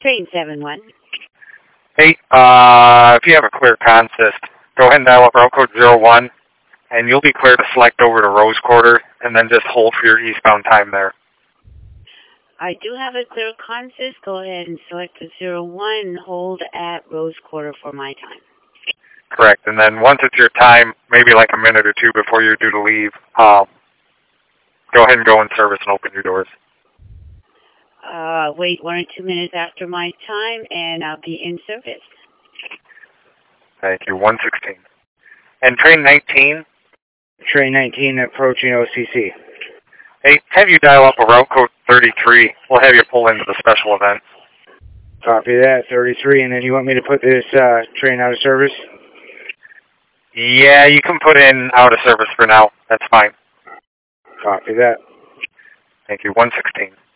Train 7-1. Hey, if you have a clear consist, go ahead and dial up route code 01, and you'll be clear to select over to Rose Quarter, and then just hold for your eastbound time there. I do have a clear consist. Go ahead and select the 01 and hold at Rose Quarter for my time. Correct. And then once it's your time, maybe like a minute or two before you're due to leave, go ahead and go in service and open your doors. Wait 1 or 2 minutes after my time, and I'll be in service. Thank you. 116. And train 19? Train 19 approaching OCC. Hey, have you dial up a route code 33. We'll have you pull into the special event. Copy that, 33. And then you want me to put this train out of service? Yeah, you can put in out of service for now. That's fine. Copy that. Thank you. 116.